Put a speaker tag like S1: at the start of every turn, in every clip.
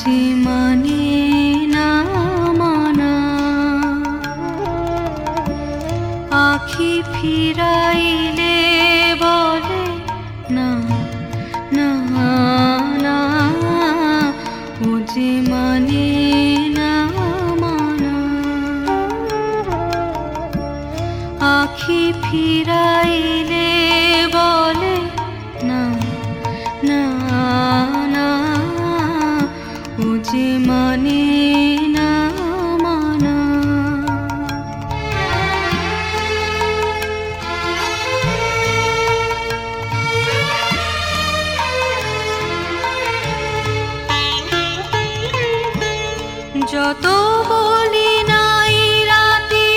S1: যে মানে না মানা, আখি ফিরাইলে বলে না না না, ও যে মানে না মানা। আখি ফিরাইলে বলে না না না, ও যে মানে না মানা। যত বলি নাই রাতি,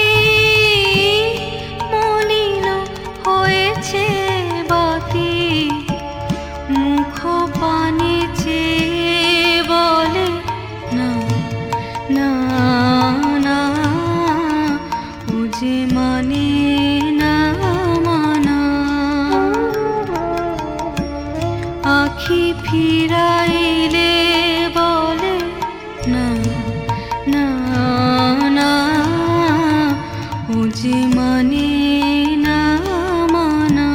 S1: মলিন হয়েছে বাতি, মুখ পানে চেয়ে বলে না না না, ও যে মানে না মানা। আখি ফিরাইলে বলে না না না, ও যে মানে না মানা।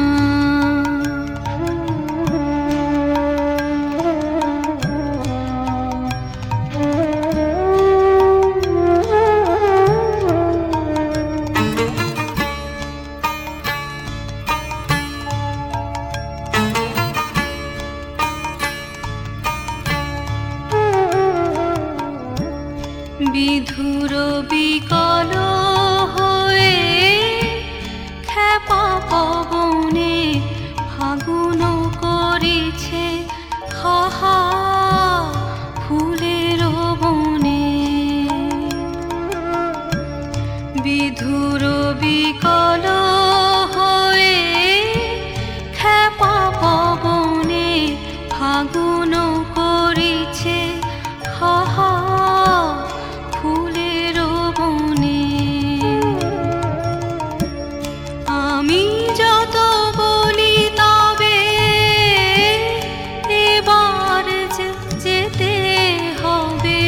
S1: বিধুর বিকল হয়ে খেপা পবনে ফাগুন করিছে খাহা ফুলের বনে। বিধুর বিকল হয়ে খেপা পবনে ফাগুন করিছে খাহা ফুলের বনে। আমি যত বলি তবে এবার যেতে হবে,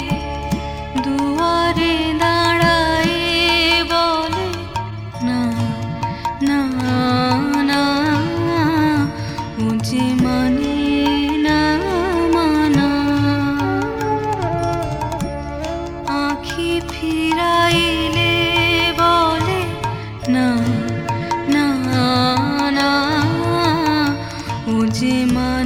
S1: দুয়ারে দাঁড়ায় বলে না না না, ও যে মানে না মানা। আখি ফিরাইলে বলে না না না, ও যে